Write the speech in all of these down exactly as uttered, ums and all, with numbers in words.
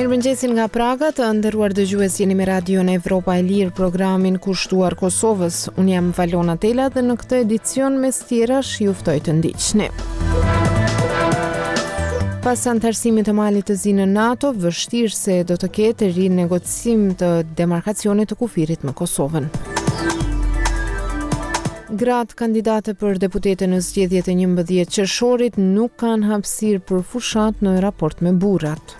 Mirëmëngjesin nga Praga, të nderuar dëgjues, jeni me radion Evropa e Lirë, programin kushtuar Kosovës. Unë jam Valona Tela dhe në këtë edicion mes tjerash ju ftoj të ndiqni. Pas antarësimit të malit të zi në NATO, vështirë se do të ketë rinegocim të demarkacionit të kufirit me Kosovën. Gratë kandidate për deputete në zgjedhjet e njëmbëdhjetë qershorit nuk kanë hapësirë për fushat në raport me burrat.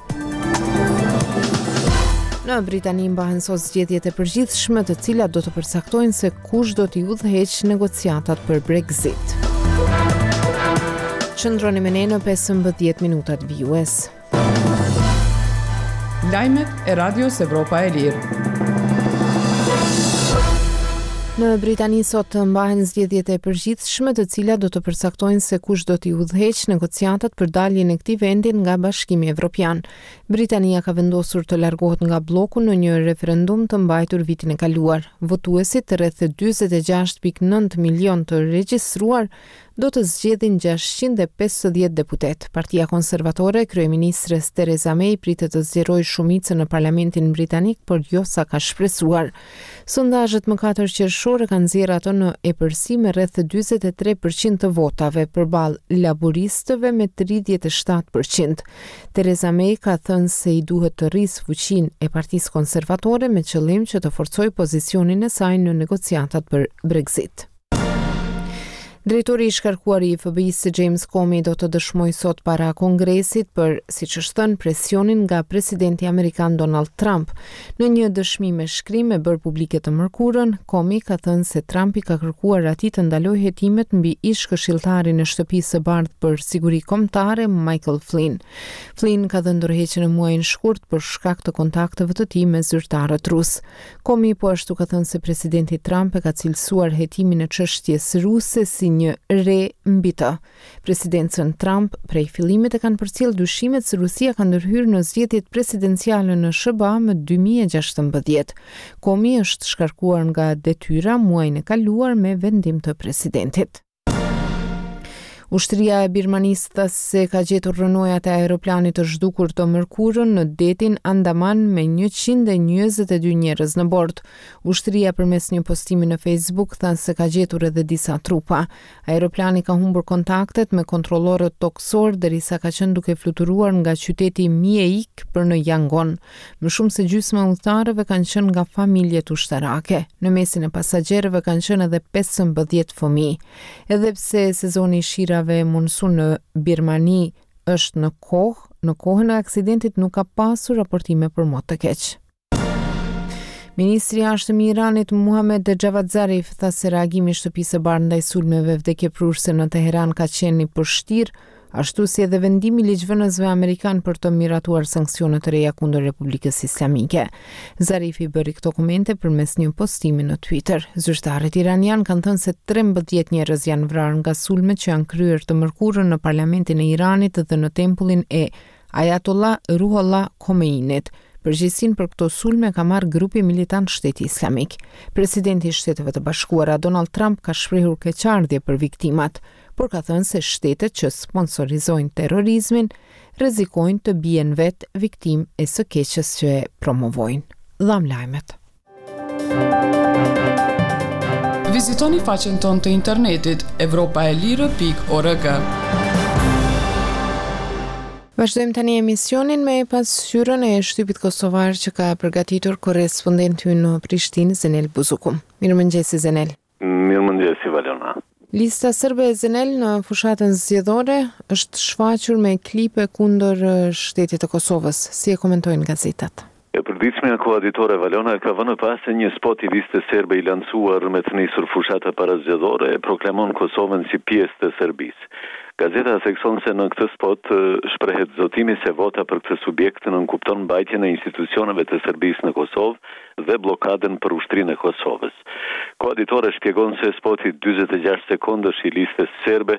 Në Britani mbahen sot zgjedhjet e përgjithshme, të cilat do të përcaktojnë se kush do t'i udhëheqë negociatat për Brexit. Qëndroni me ne në pesëmbëdhjetë minutat vijues. Lajmet e Radios Evropa e Lirë. Në Britani sot të mbahen zgjedhjet e përgjithshme, të cilat do të përcaktojnë se kush do t'i udhëheqë negociatat për daljen e këtij vendi nga Bashkimi Evropian. Britania ka vendosur të largohet nga bloku në një referendum të mbajtur vitin e kaluar. Votuesit, rreth dyzet e gjashtë pikë nëntë milion të regjistruar, do të zgjedhin gjashtëqind e pesëdhjetë deputet. Partia Konservatore, kryeministres Theresa May, pritet të zgjerojë shumicën në Parlamentin Britanik, por jo sa ka shpresuar. Sondazhet më katër qershore kanë nxjerrë ato në epërsi me rreth dyzet e tre përqind të votave, përballë laburistëve me tridhjetë e shtatë përqind. Theresa May ka thënë se i duhet të rrisë fuqinë e Partisë Konservatore me qëllim që të forcojë pozicionin e saj në negociatat për Brexit. Drejtori i shkarkuar i F B I-s James Comey do të dëshmojë sot para Kongresit për, siç është thënë, presionin nga presidenti amerikan Donald Trump. Në një dëshmi me shkrim e bërë publike të mërkurën, Comey ka thënë se Trumpi ka kërkuar atij të ndalojë hetimet mbi ish këshilltarin e shtëpisë së bardhë për siguri kombëtare Michael Flynn. Flynn ka dhënë dorëheqje në muajin shkurt për shkak të kontakteve të tij me zyrtarët rus. Comey po ashtu ka thënë se presidenti Trump e ka cilësuar hetimin e çështjes ruse si një re mbi të. Presidencën Trump prej fillimit e kanë përcjell dyshimet se Rusia ka ndërhyrë në zgjedhjet presidenciale në S B A më dy mijë e gjashtëmbëdhjetë. Comey është shkarkuar nga detyra muajin e kaluar me vendim të presidentit. Ushtria e Birmanisë thas se ka gjetur rënojat e aeroplanit të zhdukur të mërkurën në detin Andaman me njëqind e njëzet e dy njerëz në bord. Ushtria përmes një postimi në Facebook thas se ka gjetur edhe disa trupa. Aeroplani ka humbur kontaktet me kontrollorët toksor derisa ka qenë duke fluturuar nga qyteti Miejik për në Yangon. Më shumë se gjysma e udhëtarëve kanë qenë nga familjet ushtarake. Në mesin e pasagjerëve kanë qenë edhe pesëmbëdhjetë fëmijë. Edhe pse sezoni i shirave monsun në Birmani është në kohë, në kohën e aksidentit nuk ka pasur raportime për mot të keq. Ministri i Jashtëm i Iranit Muhammad Javad Zarif tha se reagimi i shtëpisë së bardhë ndaj sulmeve vdekjeprurëse në Teheran ka qenë i përshtirë, ashtu si edhe vendimi i ligjvënësve amerikan për të miratuar sankcione të reja kundër Republikës Islamike. Zarifi bëri këto komente përmes një postimi në Twitter. Zyrtarët iranian kanë thënë se trembëdhjetë njerëz janë vrarë nga sulmet që janë kryer të mërkurën në parlamentin e Iranit dhe në tempullin e Ayatollah Ruhollah Khomeinit. Përgjegjësinë për këto sulme ka marrë grupi militant Shteti Islamik. Presidenti i Shteteve të Bashkuara Donald Trump ka shprehur keqardhje për viktimat, por ka thënë se shtetet që sponsorizojnë terrorizmin rrezikojnë të bien vetë viktimë e së keqes që e promovojnë. Dham lajmet. Vizitoni faqen tonë të internetit evropaelire pikë org. Vazhdojmë tani emisionin me pasqyrën e shtypit kosovar që ka përgatitur korrespondenti ynë në Prishtinë, Zenel Buzuku. Mirëmëngjesi Zenel. Mirëmëngjesi Valona. Lista serbe e Zenel në fushatën zgjedhore është shfaqur me klipe kundër shtetit të Kosovës. Si e komentojnë gazetat? E përditshmja koaditore Valona ka vënë pas se një spot i listës serbe i lancuar me të nisur fushata parazgjedhore e proklamon Kosovën si pjesë të Serbisë. Gazeta thekson se në këtë spot shprehet zotimi se vota për këtë subjekt nënkupton mbajtjen e institucioneve të Serbisë në Kosovë dhe blokadën për ushtrinë e Kosovës. Koaditore shpjegon se spoti dyzet e gjashtë sekondësh i listës serbe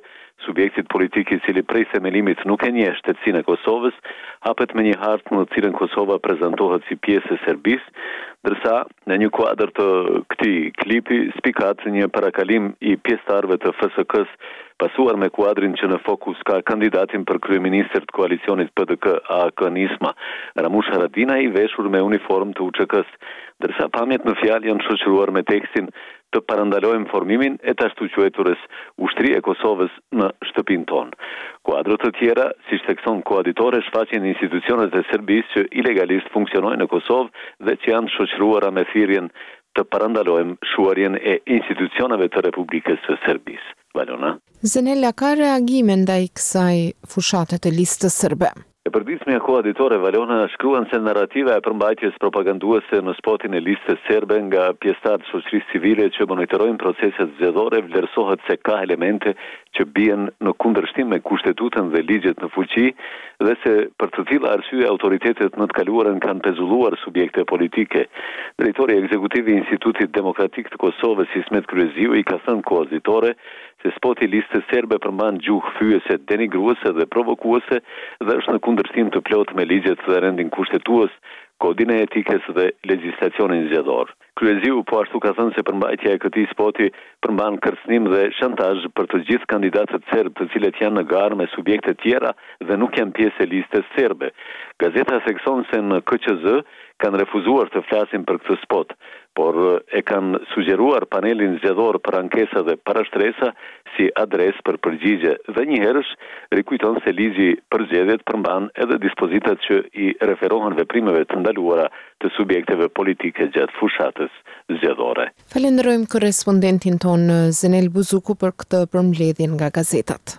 subjektit politik i cili prej themelimit nuk e njeh shtetësinë e Kosovës, hapet me një hartë në të cilën Kosova prezantohet si pjesë e Serbisë, ndërsa në një kuadër të këtij klipi spikat një parakalim i pjesëtarëve të F S K-s, pasuar me kuadrin që në fokus ka kandidatin për kryeministër të koalicionit P D K A K Nisma, Ramush Haradinaj, i veshur me uniform të U Ç K-s, ndërsa pamjet në fjalë janë shoqëruar me tekstin të parandalojmë formimin e të ashtu queturës ushtri e Kosovës në shtëpinë tonë. Kuadrët të tjera, si thekson koaditore, shfaqjen institucionet e Serbisë që ilegalisht funksionojnë në Kosovë dhe që janë shoqëruara me thirrjen të parandalojmë shuarjen e institucioneve të Republikës së Serbisë. Valona. Zenela, ka reagime ndaj kësaj fushate të listës serbe? E përditshmja koaditore Valona shkruan se narrativa e përmbajtjes propaganduese në spotin e listës serbe nga pjesëtarët shoqërisë civile që monitorojnë proceset zgjedhore vlerësohet se ka elemente që bien në kundërshtim me kushtetutën dhe ligjet në fuqi dhe se për të tilla arsye autoritetet në të kaluarën kanë pezulluar subjekte politike. Drejtori ekzekutiv i Institutit Demokratik të Kosovës, Ismet Kryeziu, i ka thënë koaditore se spoti listës serbe përmban gjuhë fyese, denigruese dhe provokuese dhe është në kundërshtim të plotë me ligjet dhe rendin kushtetues, kodin e etikës dhe legjislacionin zgjedhor. Kryeziu po ashtu ka thënë se përmbajtja e këtij spoti përmban kërcënim dhe shantazh për të gjithë kandidatët serb të cilët janë në garë me subjekte tjera dhe nuk janë pjesë e listës serbe. Gazeta thekson se në K Q Z kanë refuzuar të flasin për këtë spot, por e kanë sugjeruar panelin zgjedhor për ankesa dhe parashtresa si adresë për përgjigje dhe njëherësh rikujton se ligji për zgjedhjet përmban edhe dispozitat që i referohen veprimeve të ndaluara të subjekteve politike gjatë fushatës zgjedhore. Falenderojmë korrespondentin ton Zenel Buzuku për këtë përmbledhje nga gazetat.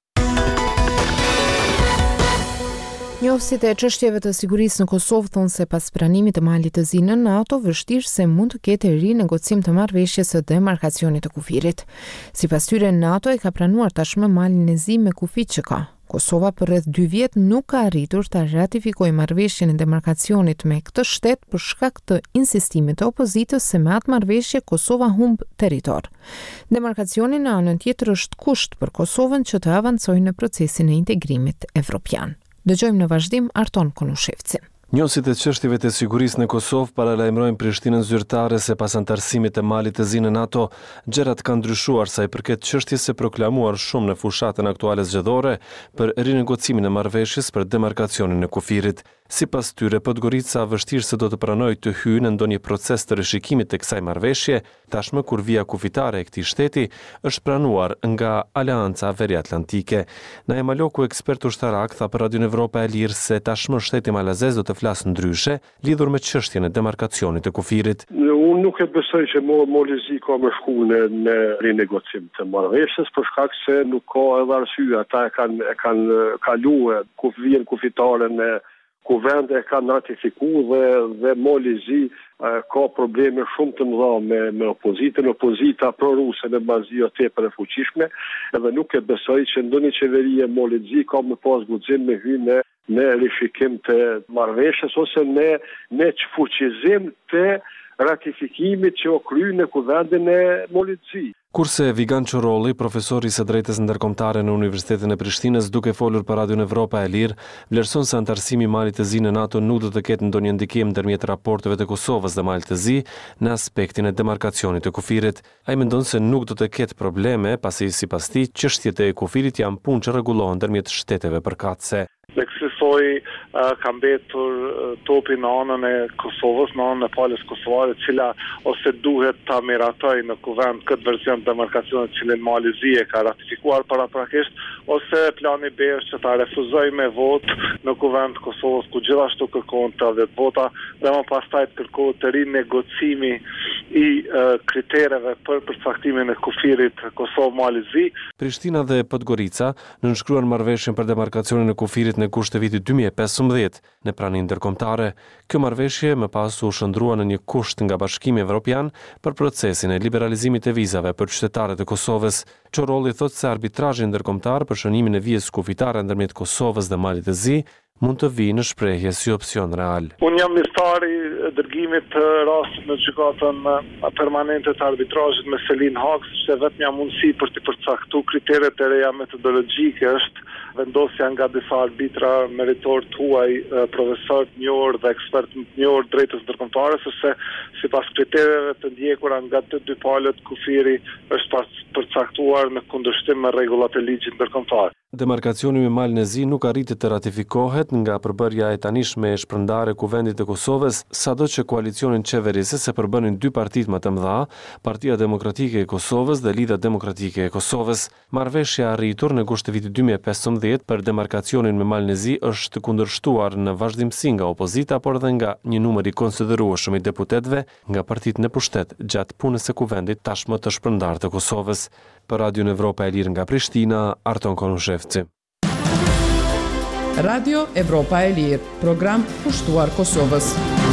Njohësit e çështjeve të sigurisë në Kosovë thonë se pas pranimit të malit të zi në NATO, vështirë se mund të ketë rinegocim të marrëveshjes së demarkacionit të kufirit. Sipas tyre, NATO e ka pranuar tashmë malin e zi me kufit që ka. Kosova për rreth dy vjet nuk ka arritur të ratifikojë marrëveshjen e demarkacionit me këtë shtet për shkak të insistimit të opozitës se me atë marrëveshje Kosova humb territor. Demarkacioni në anën tjetër është kusht për Kosovën që të avancojë në procesin e integrimit evropian. Dëgjojmë në vazhdim Arton Konushevcin. Njohësit e çështjeve të sigurisë në Kosovë paralajmërojnë Prishtinën zyrtare se pas antarësimit të malit të zi në NATO, gjërat kanë ndryshuar sa i përket çështjes së proklamuar shumë në fushatën aktuale zgjedhore për rinegocimin e marrëveshjes për demarkacionin e kufirit. Sipas tyre, Podgorica vështirë se do të pranojë të hyjë në ndonjë proces të rishikimit të kësaj marrëveshje, tashmë kur vija kufitare e këtij shteti është pranuar nga Aleanca Veriatlantike. Naja Maloku, ekspert ushtarak, tha për Radion Evropa e Lirë se tashmë shteti malazez do të flasë ndryshe lidhur me çështjen e demarkacionit të kufirit. Unë nuk e besoj që Molezi ka më shku në, në rinegocim të marrëveshjes për shkak se nuk ka edhe arsye. Ata e kanë e kanë kaluar kufirin kufitare në kuvend e kanë ratifikuar dhe dhe Molezi ka probleme shumë të mëdha me me opozitën, opozita proruse në bazi jo tepër e fuqishme, edhe nuk e besoj që ndonjë qeveri e Molezi ka më pas guxim me hyrë në në rishikim të marrëveshjes ose në në çfuqizim të ratifikimit që o kry në kuvendin e Molezi. Kurse Vigan Çorolli, profesori së drejtës ndërkombëtare në Universitetin e Prishtinës, duke folur për Radion Evropa e Lirë, vlerëson se antarësimi i malit të zi në NATO nuk do të ketë ndonjë ndikim ndërmjet raporteve të Kosovës dhe malit të zi në aspektin e demarkacionit të kufirit. Ai mendon se nuk do të ketë probleme, pasi sipas tij çështjet e kufirit janë punë që rregullohen ndërmjet shteteve përkatëse. Dhe kësaj uh, ka mbetur uh, topi në anën e Kosovës, në anën e palës kosovare, cila ose duhet ta miratoj në kuvend këtë version të demarkacionit cilin Mali Zi e ka ratifikuar paraprakisht, ose plani B është që ta refuzoj me vot në kuvend Kosovës, ku gjithashtu kërkohen të vota, dhe më pastaj të kërkohet të rinegocimi i uh, kritereve për përcaktimin e kufirit Kosovë-Mali Zi. Prishtina dhe Podgorica nënshkruan marrëveshjen për demarkacionin e kufirit në kusht të vitit dy mijë e pesëmbëdhjetë në praninë ndërkombëtare. Kjo marrëveshje më pas u shndrua në një kusht nga Bashkimi Evropian për procesin e liberalizimit të vizave për qytetarët e Kosovës. Çorolli thotë se arbitrazhi ndërkombëtar për shënimin e vizës kufitare ndërmjet Kosovës dhe Malit të Zi mund të vijë në shprehje si opcion real. Unë jam mirëtari dërgimit të rastit në gjykatën permanente të arbitrazhit me Selin Haks, që vetëm ja mundësi për të përcaktuar kriteret e reja metodologjike është vendosja nga disa arbitra meritor të huaj, profesor të njohur dhe ekspert të njohur drejtës ndërkombëtare, sepse sipas kritereve të ndjekura nga të dy palët, kufiri është përcaktuar në kundërshtim me rregullat e ligjit ndërkombëtar. Demarkacioni me malin e zi nuk arriti të ratifikohet nga përbërja e tanishme e shpërndare kuvendit të Kosovës, sado që koalicionin qeverisës se përbënin dy partit më të mëdha, Partia Demokratike e Kosovës dhe Lidha Demokratike e Kosovës. Marrëveshja arritur në gusht të vitit dy mijë e pesëmbëdhjetë për demarkacionin me malin e zi është kundërshtuar në vazhdimsi nga opozita, por dhe nga një numër i konsiderueshëm i deputetëve nga partitë në pushtet gjatë punës së kuvendit tashmë të shpërndar të Kosovës. Për Radio Evropa e Lirë nga Prishtina, Arton Konushevci. Radio Evropa e Lirë, program pushtuar Kosovës.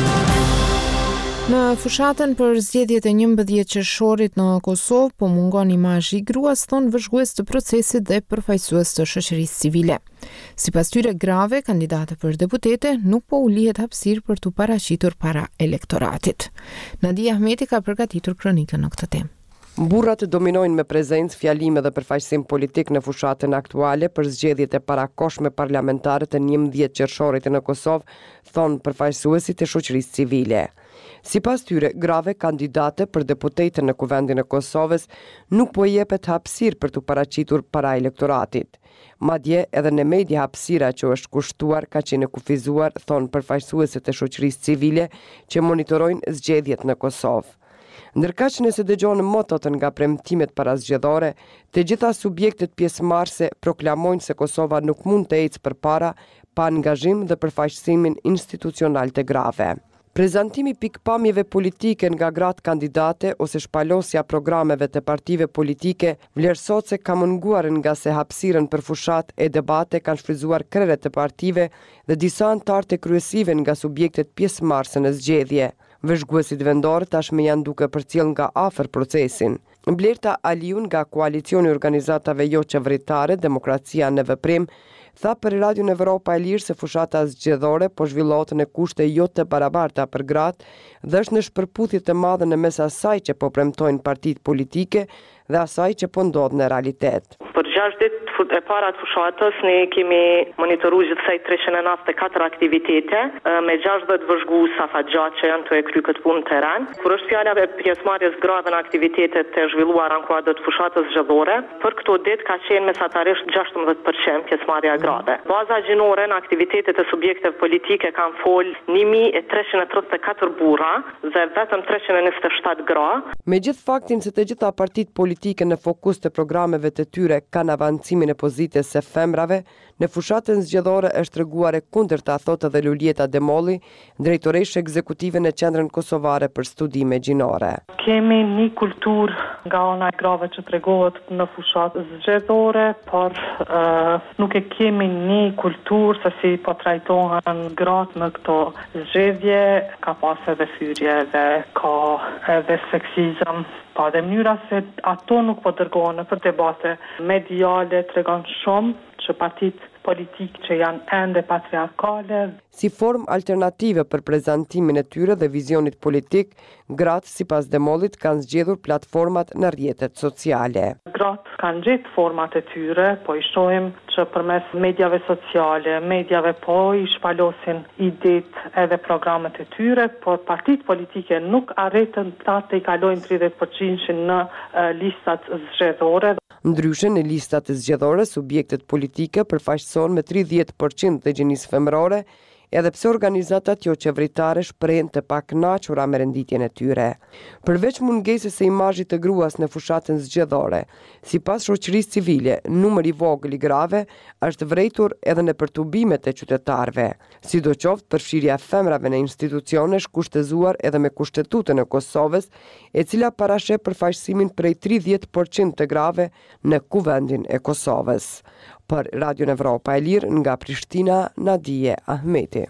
Në fushatën për zgjedhjet e njëmbëdhjetë qershorit në Kosovë, po mungon imazhi i gruas, thonë vëzhgues të procesit dhe përfaqësues të shoqërisë civile. Sipas tyre grave, kandidate për deputete nuk po u lihet hapësirë për të paraqitur para elektoratit. Nadia Ahmeti ka përgatitur kronikën në këtë temë. Burrat dominojnë me prezencë, fjalime dhe përfaqësim politik në fushatën aktuale për zgjedhjet e parakohshme parlamentare të njëmbëdhjetë qershorit në Kosovë, thonë përfaqësuesit e shoqërisë civile. Sipas tyre, grave kandidate për deputete në Kuvendin e Kosovës nuk po jepet hapësirë për të paraqitur para elektoratit. Madje edhe në media hapësira që është kushtuar ka qenë kufizuar, thonë përfaqësuesit e shoqërisë civile që monitorojnë zgjedhjet në Kosovë. Ndërka që nëse dëgjojnë motot nga premtimet parazgjedhore, të gjitha subjektet pjesëmarrëse proklamojnë se Kosova nuk mund të ecë përpara pa angazhim dhe përfaqësimin institucional të grave. Prezantimi pikpamjeve politike nga gratë kandidate ose shpalosja programeve të partive politike vlerësot se ka munguar nga se hapësirën për fushat e debate kanë shfrytzuar krerët të partive dhe disa anëtarë të kryesive nga subjektet pjesëmarrëse në zgjedhje. Vëzhguesit vendor tashmë janë duke përcjell nga afër procesin. Blerta Aliun nga koalicioni i organizatave jo qeveritare Demokracia në Veprim tha për Radio Evropa e Lirë se fushata zgjedhore po zhvillohet në kushte jo të barabarta për gratë dhe është në shpërputhje të madhe në mes asaj që po premtojnë partitë politike dhe asaj që po ndodh në realitet. Për gjashtë ditë e para të fushatës ne kemi monitoruar gjithsej treqind e nëntëdhjetë e katër aktivitete me gjashtëdhjetë vëzhgues afatgjatë që janë të e kry këtë punë në terren. Kur është fjala e pjesëmarrjes grave në aktivitetet të zhvilluara në kuadër të fushatës zgjedhore, për këto ditë ka qenë mesatarisht gjashtëdhjetë përqind pjesëmarrja grave. Baza gjinore në aktivitetet e subjekteve politike kanë fol një mijë e treqind e tridhjetë e katër burra dhe vetëm treqind e njëzet e shtatë gra. Megjith faktin se të gjitha partitë politike në fokus të programeve të tyre kanë avancimin e pozitës së femrave, në fushatën zgjedhore është treguar e kundërta, thotë edhe Lulieta Demolli, drejtoresha ekzekutive në Qendrën Kosovare për Studime Gjinore. Kemi një kulturë nga ana e grave që tregohet në fushatë zgjedhore, por uh, nuk e kemi një kulturë se si po trajtohen gratë në këto zgjedhje, ka pas edhe thyrje dhe ka edhe seksizëm. Pa dhe mënyra se ato nuk po dërgohen për debate mediale tregon shumë që partitë politikë që janë ende patriarkale. Si formë alternative për prezantimin e tyre dhe vizionit politik, gratë sipas Demollit kanë zgjedhur platformat në rrjetet sociale. Gratë kanë gjetë format e tyre, po i shohim që përmes medjave sociale, medjave po i shpalosin idetë edhe programet e tyre, por partitë politike nuk arritën ta të i kalojnë tridhjetë përqind në uh, listat zgjedhore. Ndryshe në listat e zgjedhore, subjektet politike përfaqësohen me tridhjetë përqind të gjinisë femërore, edhe pse organizatat jo qeveritare shprehen të pakënaqura me renditjen e tyre. Përveç mungesës së imazhit të gruas në fushatën zgjedhore, sipas shoqërisë civile, numri i vogël i grave është vërejtur edhe në perturbimet e qytetarëve. Sidoqoftë, përfshirja e femrave në institucione është kushtëzuar edhe me Kushtetutën e Kosovës, e cila parasheh përfaqësimin prej tridhjetë përqind të grave në Kuvendin e Kosovës. Për Radio Evropa e Lirë nga Prishtina, Nadia Ahmeti.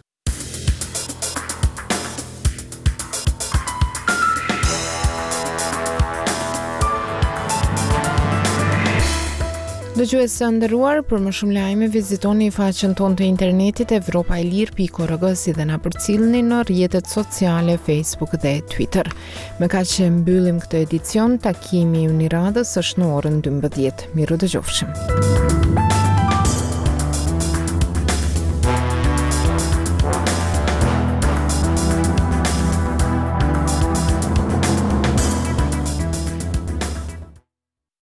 Dëgjues të nderuar, për më shumë lajme vizitoni faqen tonë të internetit evropaelir pikë org si dhe na përcillni në rrjetet sociale Facebook dhe Twitter. Me kaq që mbyllim këtë edicion, takimi i Uniradës është në orën dymbëdhjetë. Miru dëgjofshim.